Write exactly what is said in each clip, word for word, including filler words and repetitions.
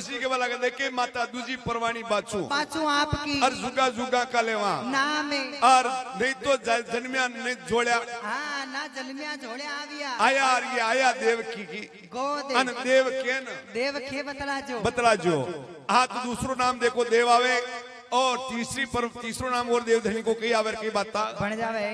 जोशी के वाला देखे माता दूजी परवाणी बाचू बाचू आपकी और जुगा जुगा का लेवा नाम और नहीं तो जन्मिया ने जोड़या हाँ ना जन्मिया जोड़े आविया आया और ये आया देवकी की गोद अन देव के न देव के बतला जो बतला जो हाँ तो दूसरो नाम देखो देव आवे और तीसरी पर तीसरो नाम और देवधनी को कई आवर की बात बन जावे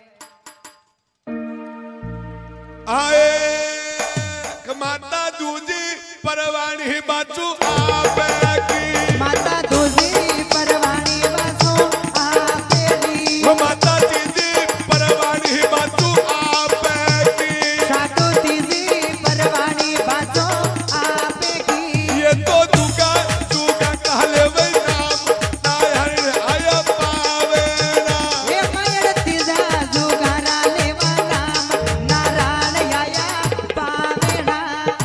आए माता दूजी परवाणी बाचू आपे की माता दूजी परवाणी बाचू आपे की माता तीजी परवाणी बाचू आपे की सातो तीजी परवाणी बाचू आपे की ये तो जुगा जुगा कहले वे नाम नारायण आया पावे ना ये मायर तीजा जुगारा लेवा नाम नारायण आया पावे ना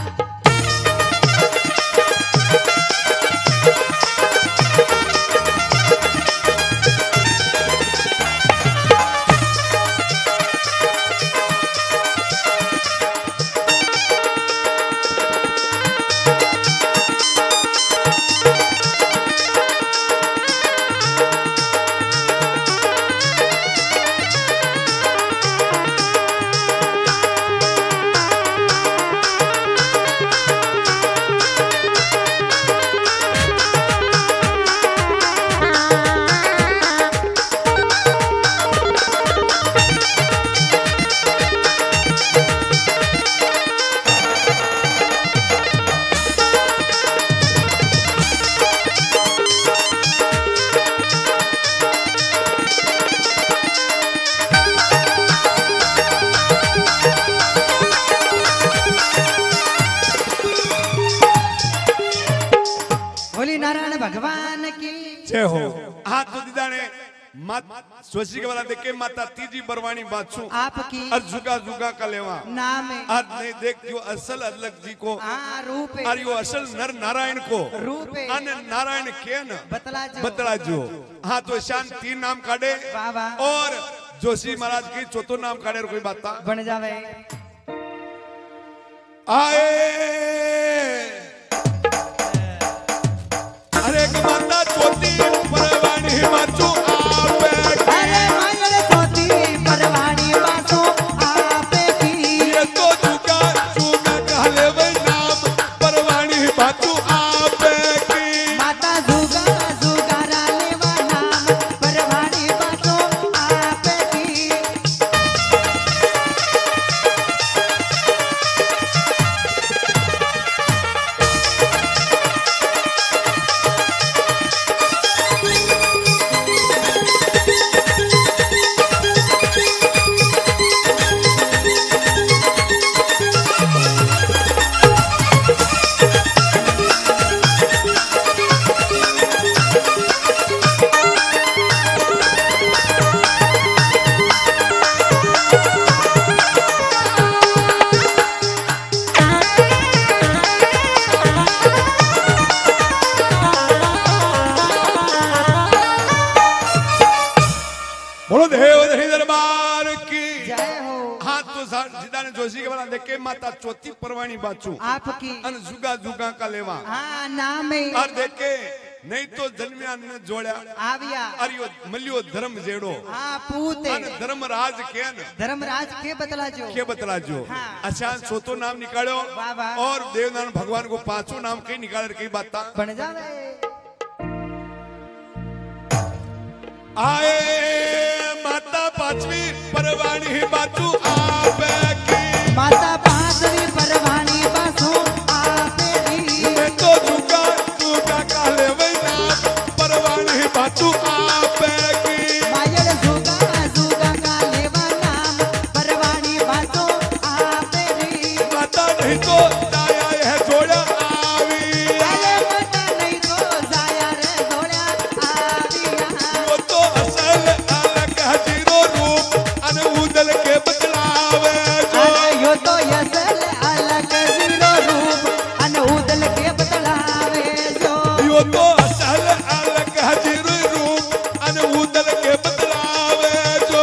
बोली नारायण भगवान की जय हो हाथ तो दीदा ने मात जोशी के वाला देखे माता तीजी परवाणी बाचू आपकी और जुगा जुगा का लेवा नाम और नहीं देख जो असल अलग जी को हाँ रूप और यो असल नर नारायण को रूप अन नारायण के न बतला जो बतला जो हाँ तो शान तीन नाम काढ़े वाह वाह और जोशी महाराज की चौथो नाम काढ़े और कोई बात था बन जावे आए अरे माता चौथी परवाणी बाचू आपे अरे मायर चौथी परवाणी बाचू आपे की ये तो जुगा जुगा कहले वे नाम परवाणी बाचू आपे की माता जुगा जुगारा लेवा नाम परवाणी बाचू आपे की बोलो देव धनी दरबार की जय हो हाँ तो जिदा ने जोशी के वाला देखे माता चौथी परवाणी बाचू आपकी अन जुगा जुगा का लेवा हाँ नाम और देखे नहीं तो जन्मिया ने जोड़ा आविया और यो मलियो धर्म जेड़ो हाँ पूते अन धर्मराज के न धर्मराज के बतला जो के बतला जो हाँ। अच्छा चौथो नाम निकालो वाह, वाह। और देवनारायण भगवान को पांचों नाम कई निकाल कई बात बन जावे आए माता पांचवी परवाणी बाचू आपे की माता पांचवी परवाणी बाचू आपे की मैं तो जुगा जुगा काले वे नाम परवाणी बाचू आपे की मायर जुगा जुगा का लेवा नाम परवाणी बाचू आपे की माता नहीं तो दाया है जोड़ा आवी अरे माता नहीं तो जाया रे जोड़ा आविया वो तो असल अलग है जीरो रूप अन उदल के बतलावे जो अरे यो तो असल अलग जीरो रूप अनउदल के बतलावे जो यो तो असल अलग है जीरो रूप अन उदल के बतलावे जो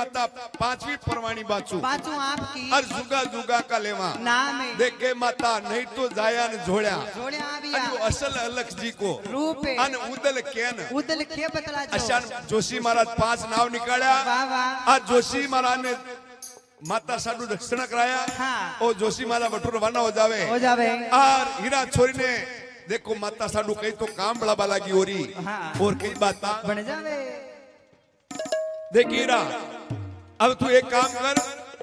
माता पांचवी परवानी बाचू बाचू आपकी और जुगा जुगा का लेवा नाम है देख के माता नहीं तो जाया ने जोड़या जोड़े आविया अनु असल अलख जी को रूप है अन उदल केन उदल के बतला जो अशान जोशी महाराज पांच नाव निकाला वाह वाह आज जोशी महाराज ने माता साडू दक्षिणा कराया हाँ। और जोशी महाराज बटुर रवाना हो जावे हो जावे और हीरा छोरी ने देखो माता साडू कहीं तो काम बड़ा बला की हो रही हाँ। और कई बात बन जावे देख हीरा अब तू एक काम कर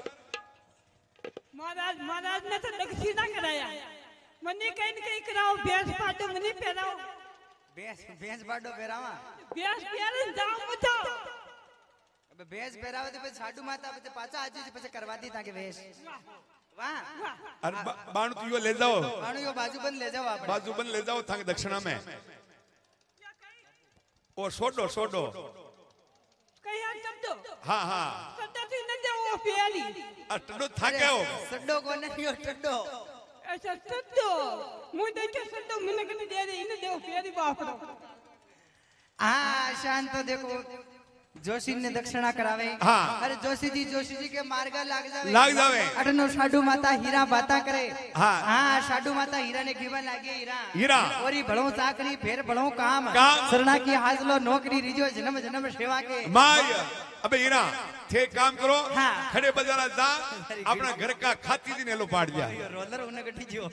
महाराज महाराज ने तो दक्षिणा कराया मने कहीं न कहीं कराओ भैंस पाटो मने पहराओ भैंस भैंस बाडो पेरावा भैंस पहरे जाओ मचा अबे भैंस पेरावे तो પછી સાડુ માતા પછી પાછા આજી પછી કરવા દી તાકે ભેંસ વાહ अरे बा- बाणु तू यो ले जाओ આણો યો બાજુ બંધ ले जाओ આપણે बाजू बन ले जाओ थांग दक्षिणा में ओ सोडो सोडो कहीं आ शब्दो हाँ हाँ शब्द थी न जाओ पहली अटडो थाके हो સડ્ડો કોને યો ટડ્ડો ऐसा शब्दो मुझे देखे शब्दो मने कने दे दे इन देव पहली बापड़ो આ શાંત તો देखो जोशी ने दक्षिणा करावे हाँ। अरे जोशी जी जोशी जी के मार्ग लाग जावे लाग जावे अटनो साडू माता हीरा बाता करे हाँ। हाँ साडू माता हीरा ने घीवा लागे हीरा हीरा ओरी भलो चाकरी फेर भलो काम काम। सरना की हाजलो नौकरी रिजो जन्म जन्म सेवा के माय अबे हीरा थे काम करो हाँ। खड़े बाजारा जा अपना घर का खाती दिन लो पाड़ दिया रोलर उन्हें गठी जो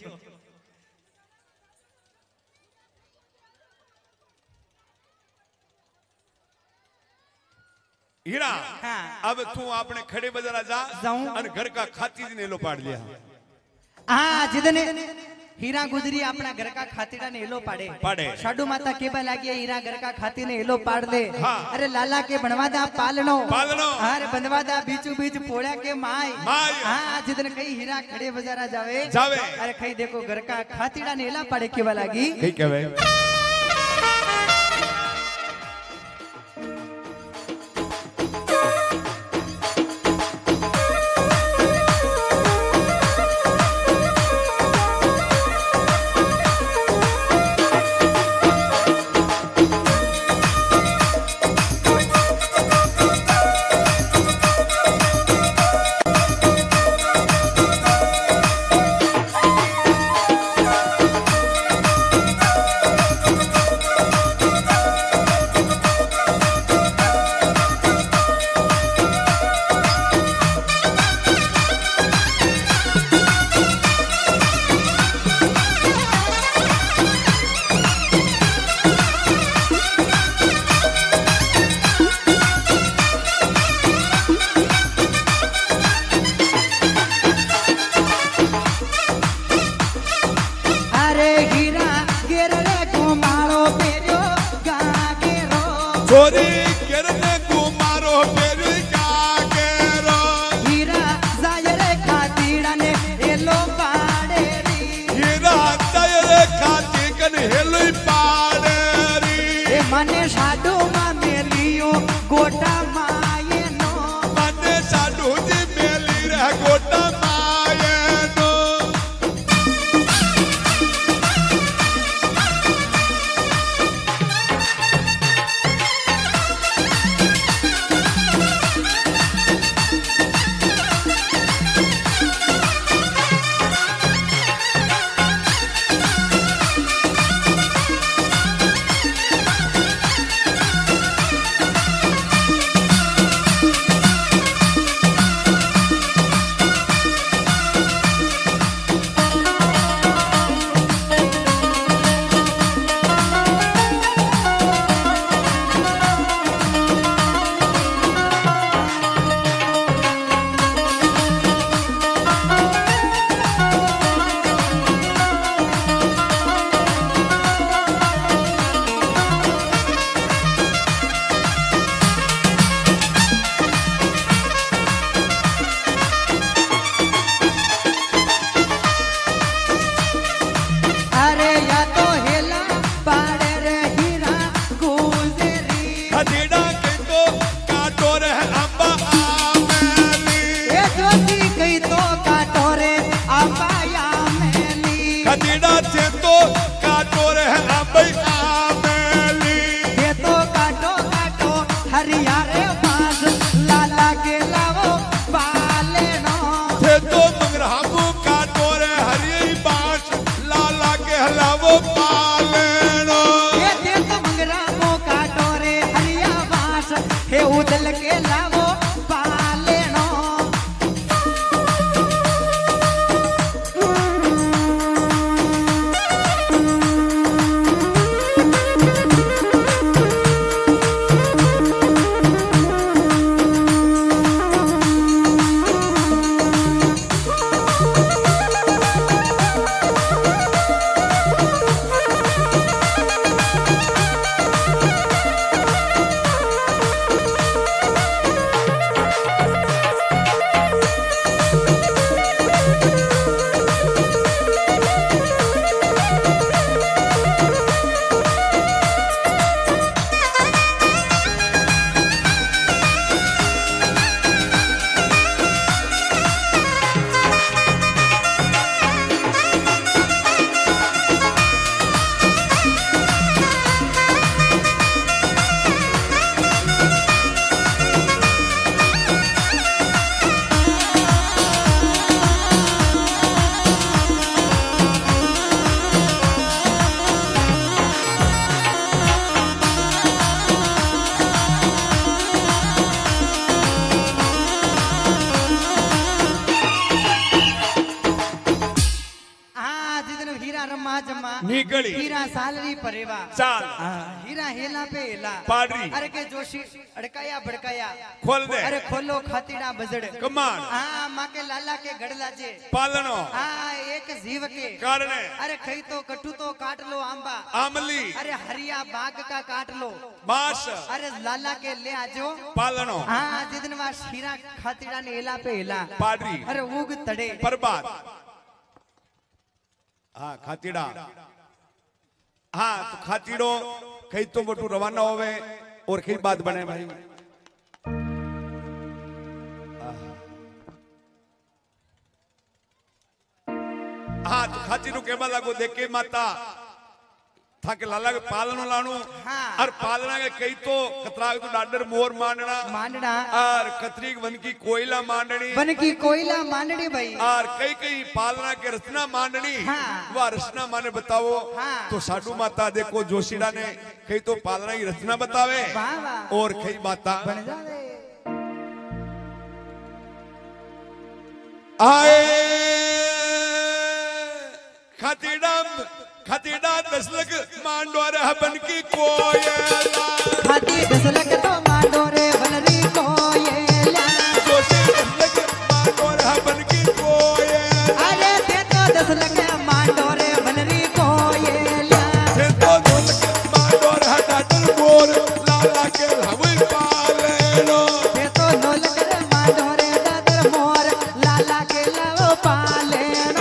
हीरा हाँ। अब तू अपने खड़े बाजारा जा जाऊं। और घर का खाती दिन लो पाड़ दिया हाँ जिदने हीरा गुजरी अपना घर का खातीड़ा ने हेलो पाड़े पाड़े। साडू माता के बा लागी हीरा घर का खाती ने हेलो पाड़ दे हाँ। अरे लाला के बनवा दा पालनो पालनो। अरे बनवा दा बीचू बीच पोड़ा के माय माय। हाँ जिदने कई हीरा खड़े बाजारा जावे जावे। अरे कई देखो घर का खातीड़ा ने हेला पाड़े के बा लागी कही कहवे बदल के लावो पालेनो। निकली हीरा सालरी परेवा चाल हीरा हेला पे हेला पाडरी अरे के जोशी अड़काया भड़काया खोल दे अरे खोलो खातीड़ा बजड़ कमान हाँ माँ के लाला के गड़ला जे पालनो हाँ एक जीव के कारण अरे खई तो कटू तो काट लो आंबा आमली अरे हरिया बाग का काट लो बास अरे लाला के ले आजो पालनो हाँ जितने वार हीरा खातीड़ा ने हेला पे हेला पाडरी अरे उग तड़े बर्बाद हाँ खातीड़ा हाँ तो खातीड़ो कई तो बटू रवाना होवे और कई बात बने भाई हाँ तो खातीड़ो के बाद लागो देखे माता था के लाला के पालनो लाणू हाँ। और पालना के कई तो कतरा तो डाडर मोर मांडना मांडना और कतरी वन की कोयला मांडनी बन की कोयला मांडनी भाई और कई कई पालना के रचना मांडनी हाँ। वह रचना माने बताओ हाँ। तो साडू माता देखो जोशीड़ा ने कई तो पालना की रचना बतावे वाह वाह और कई माता बन जावे आए खातीड़ा खातीड़ा दसलक मांडो रे बन की कोयला खाती दसलक तो मांडो रे बनरी कोयला जोशी दसलक मांडो रे बन की कोयला अरे ते तो दसलक मांडो रे बनरी कोयला ते तो दसलक मांडो रे डाडर मोर लाला के हवे पालेनो ते तो नोलक रे मांडो रे डाडर मोर लाला के लाओ पालेनो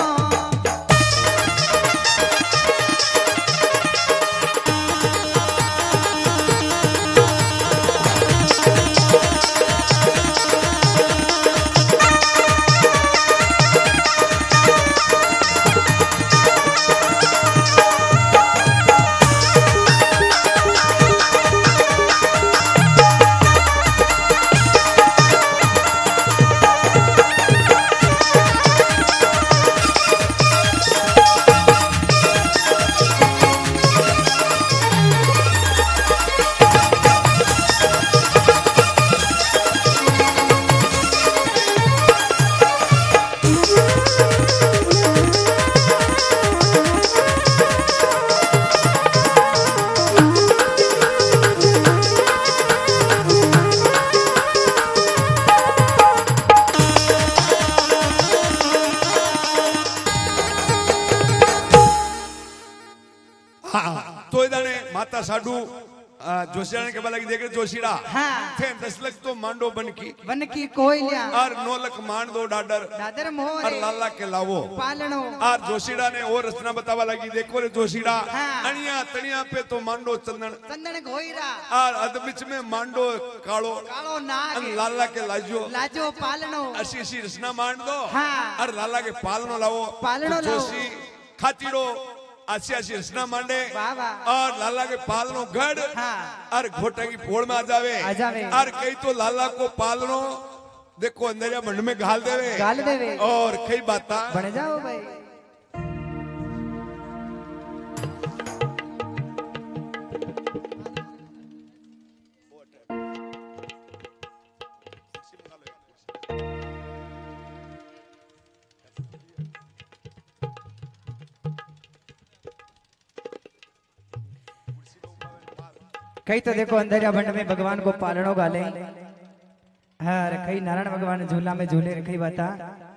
तो इधर माता साडू जोशीड़ा के बाला की देख रहे जोशीड़ा हाँ। थे दसलक तो मांडो बन की बन की कोयला और नौलक मांड दो डाडर डाडर मोर और लाला के लावो पालनो और जोशीड़ा ने और रचना बतावा लगी देखो रे जोशीड़ा हाँ। अनिया तनिया पे तो मांडो चंदन चंदन घोईरा और अध बीच में मांडो कालो कालो नाग और लाला के लाजो लाजो पालनो असी असी रचना मांड दो हाँ। और लाला के पालनो लावो पालनो तो लावो। जोशी खातीड़ो अच्छी अच्छी रचना मांडे वाह वाह और लाला के पालनो गढ़ हाँ। और घोटा की फोड़ में आ जावे आ जावे। और कई तो लाला को पालनो देखो अंदर या मंड में घाल देवे गाल देवे और कई बाता बन जाओ भाई कई तो देखो अंधेरा बंड में भगवान को पालनो गाले, हाँ कई नारायण भगवान झूला में झूले कई बता।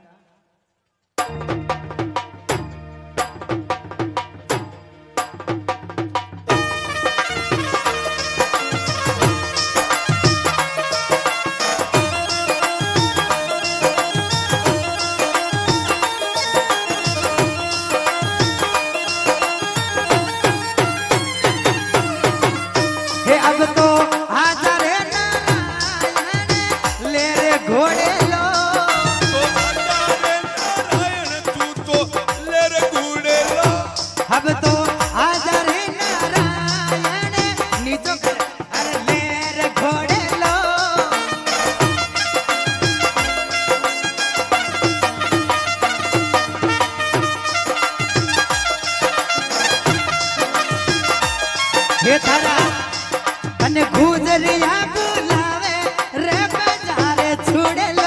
अब तो आजा रे नारायण ले रे घोड़े लो, तो आजा रे नारायण तू तो ले रे घोड़े लो। अब तो आजा रे नारायण नीचो अरे ले रे घोड़े लो। हे थारा अने गुजरिया बुलावे रे बाजारे छुड़े लो।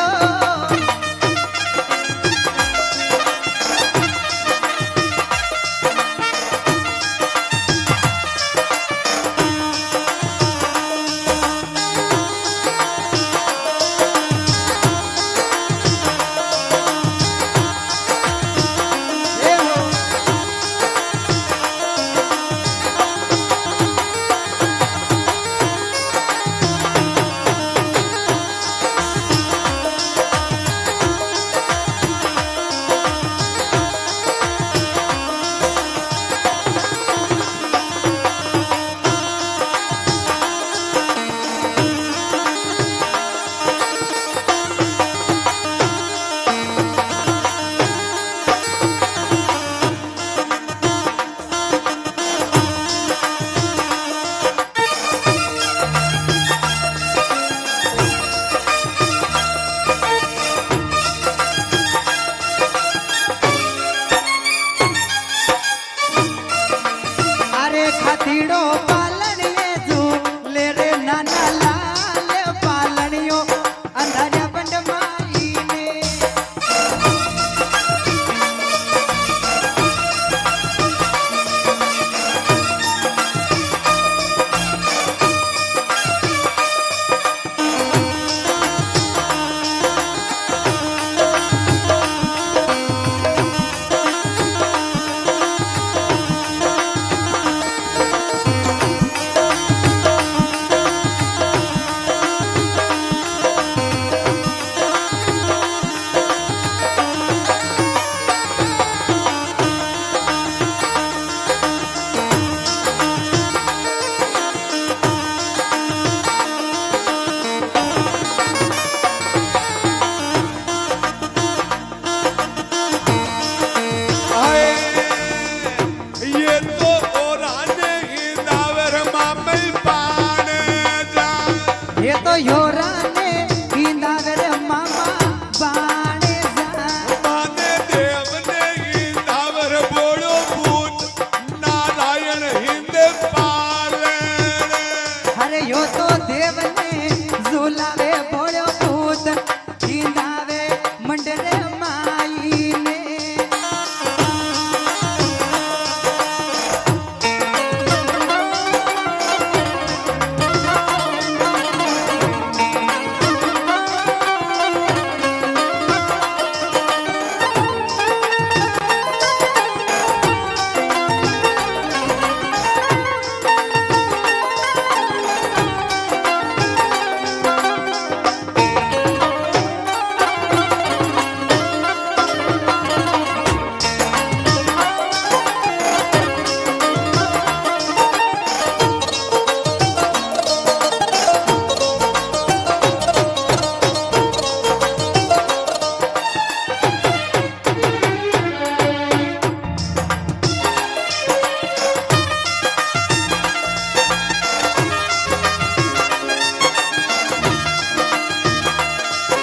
खातीड़ो पालनिए झूले रे नाना लाल पालनियो अंधारिया बंड माई ने। ये तो योरा ने इंदावर मामा बाणे जा माने देव ने इंदावर बोलो भूत नारायण हिंद पाले। अरे यो तो देव ने झूलावे बोलो भूत इंदावे मंडरे माई ने।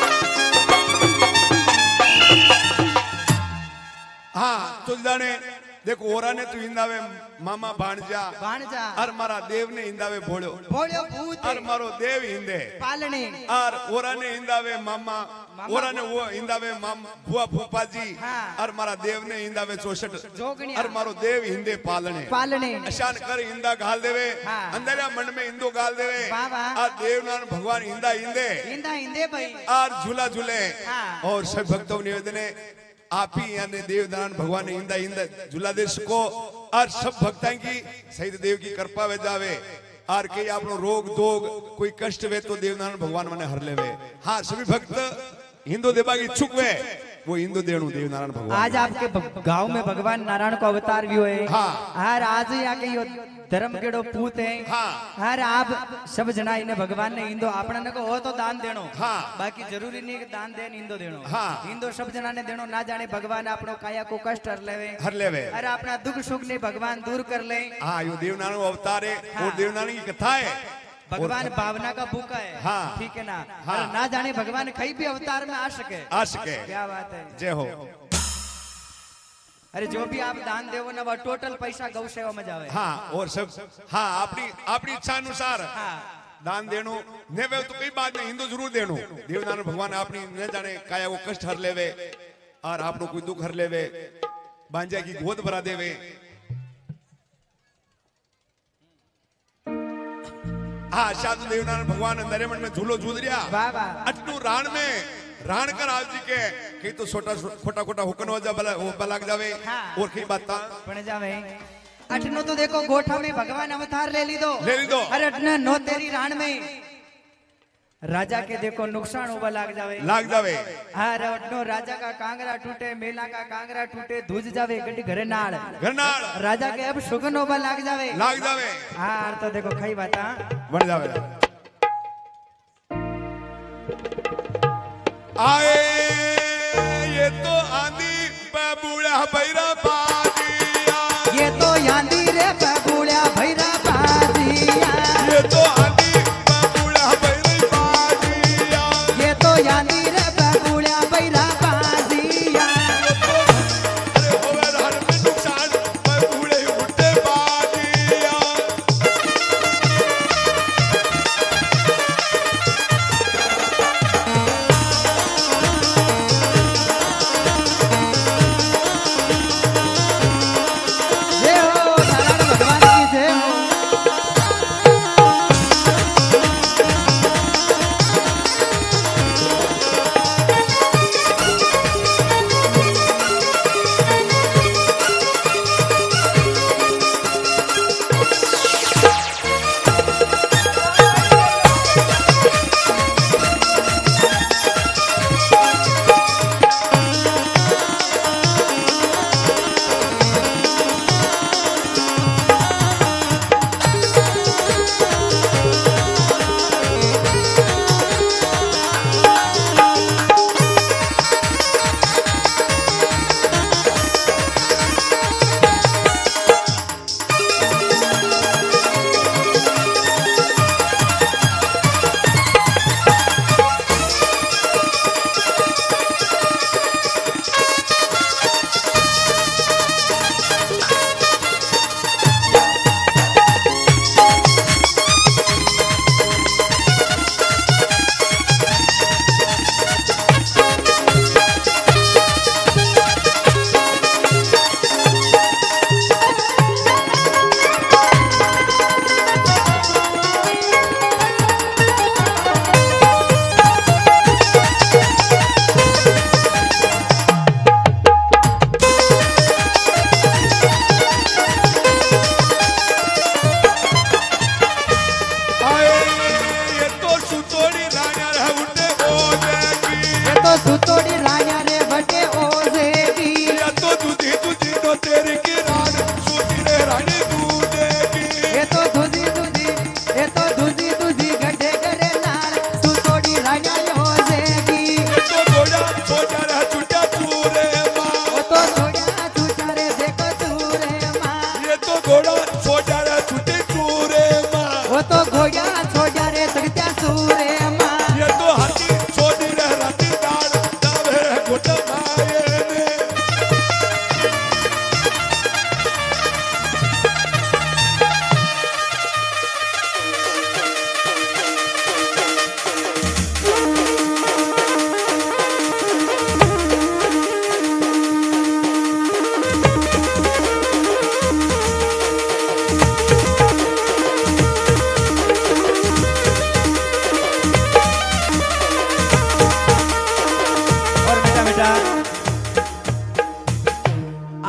हाँ तुलदाने देखो ओरा ने तो हिंदावे मामा भाणजा भाणजा और मारा देव ने हिंदावे भोळ्यो भोळ्यो भूत और मारो देव हिंदे पालने और ओरा ने हिंदावे मामा ओरा ने वो हिंदावे माम बुआ फूफा जी हाँ। और मारा देव ने हिंदावे चौसठ जोगणिया और मारो देव हिंदे पालने पालने अशान कर हिंदा गाल देवे हाँ। अंदर मन में हिंदू गाल देवे वाह, वाह। और देवनारायण भगवान हिंदा हिंदे हिंदा हिंदे भाई और झूला झूले हाँ। और सब भक्तों को निवेदन है आप ही यानी देवनारायण भगवान ने हिंदा हिंदा झूला देश को और सब भक्तां की सही देव की कृपा वे जावे और कई आप रोग दोग कोई कष्ट वे तो देवनारायण भगवान मने हर लेवे। हाँ सभी भक्त हिंदू देवा की इच्छुक वे वो हिंदू देणु देवनारायण भगवान आज आपके भ- गांव में भगवान नारायण को अवतार भी है हाँ। हर आज यहाँ के यो धर्म केड़ो पूत है हाँ। हर आप सब जना इन्हें भगवान ने हिंदो आपने ने को हो तो दान देनो हाँ। बाकी जरूरी नहीं कि दान देन हिंदो देनो हाँ। हिंदो सब जना ने देनो ना जाने भगवान आपनो काया को कष्ट हर लेवे हर लेवे अरे अपना दुख सुख ने भगवान दूर कर ले हाँ यो देवनारायण अवतार है और देवनारायण की कथा है भगवान भावना का भूखा है हाँ। ठीक है ना हाँ। अरे ना जाने भगवान कहीं भी अवतार में आ सके आ सके क्या बात है जय हो अरे जो भी आप दान देवो ना वो टोटल पैसा गौ सेवा में जावे हाँ और सब हाँ अपनी अपनी इच्छा अनुसार हाँ। दान देनो ने वे तो कई बात नहीं हिंदू जरूर देनो देवनारायण भगवान अपनी न जाने काया वो कष्ट हर लेवे और आपनो कोई दुख हर लेवे बांजा की गोद भरा देवे। हाँ साधु देवनारायण भगवान अंदर मन में झूलो झूल रिया वाह वाह अटनू राण में राण कर आप जी के कई तो छोटा खोटा खोटा हुकन हो जा बला वो बलाग जावे हाँ। और कई बात पण जावे अठनो तो देखो गोठा में भगवान अवतार ले ली दो ले ली दो अरे अठना नो तेरी राण में राजा के देखो नुकसान होगा लाग जावे लाग जावे अरे अठनो राजा का कांगरा टूटे मेला का कांगरा टूटे धूज जावे गड्डी घरे नाल घरनाल राजा के अब सुगन होगा लाग जावे लाग जावे हाँ तो देखो खई बाता बन जावे आए ये तो आंधी बबूढ़ा भैरा बाजिया ये तो यांदी रे बबूढ़ा भैरा बाजिया ये तो आंधी बबूढ़ा भैरा बाजिया ये तो यांदी रे बबूढ़ा भैरा बाजिया अरे होवे हर में नुकसान बबूढ़े उठे बाजिया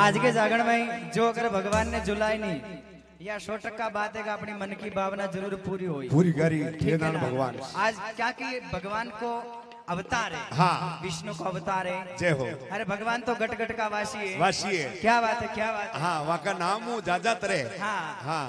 आज के जागरण में जो अगर भगवान ने जुलाई नहीं या सौ टक्का बात है कि अपनी मन की भावना जरूर पूरी हुई पूरी करी ठीक है देवदान ना? भगवान। आज क्या कि भगवान को अवतार है हाँ। विष्णु को अवतार है। जय हो। अरे भगवान तो गट गट का वासी है वासी है। क्या बात है क्या बात है। हाँ वहाँ का नाम वो जाजा तरे। हाँ हाँ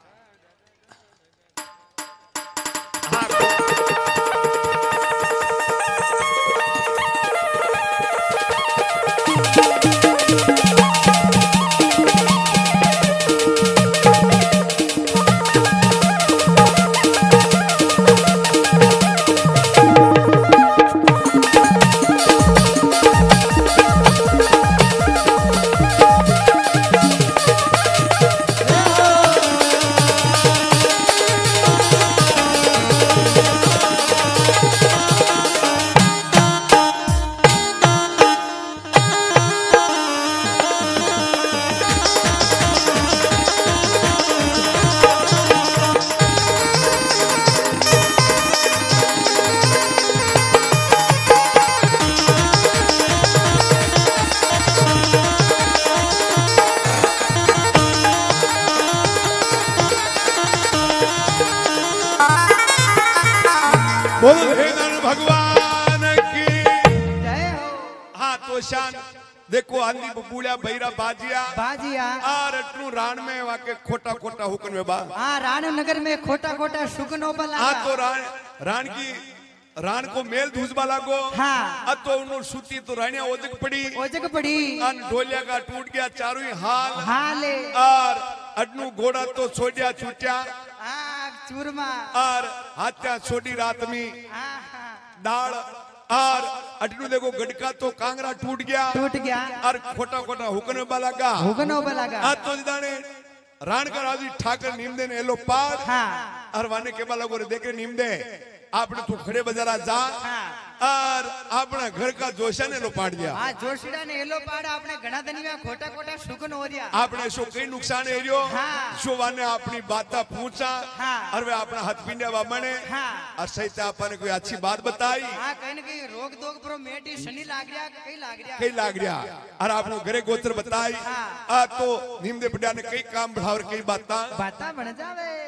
बोलो देवदान भगवान की जय हो। हाँ तो शान देखो आंधी बबूलिया भैरा बाजिया बाजिया और अटनू रान में वाके खोटा खोटा हुकन में बा हाँ राणनगर में खोटा खोटा सुगनो बला हाँ तो रान रान की रान को मेल धूसबा लागो हाँ। अब तो उन्होंने सूती तो रानिया ओजक पड़ी ओजक पड़ी अन ढोलिया का टूट गया चारों ही हाल हाले और अटनू घोड़ा तो छोड़िया छूटिया हाँ चूरमा और हाथ्या छोड़ी रात में हाँ हाँ दाल और अटनू देखो गडका तो कांगरा टूट गया टूट गया और खोटा खोटा हुकन में लगा हुगनो बलागा आज तो जिदाने रान का राजी ठाकर नीमदे ने एलो पार हाँ और वाने के बाला को देखे नीमदे आपने तो खड़े बजारा जा हाँ और अपना घर का जोशा ने लो पाड़ दिया हाँ जोशीड़ा ने एलो पाड़ा आपने घना दनी में खोटा खोटा सुगन हो रिया आपने शो कई नुकसान एरियो हाँ। शो वाने अपनी बाता पूछा हाँ। और वे अपना हाथ पिंडा वामने हाँ। और सही से आपने कोई अच्छी बात बताई हाँ कहीं न कहीं रोग दोग प्रो मेटी शनि लाग रिया कई लाग रिया कई लाग रहा और आपने घरे गोचर बताई हाँ। आ तो नीमदे पटिया ने कई काम बढ़ावर कई बात बाता बन जावे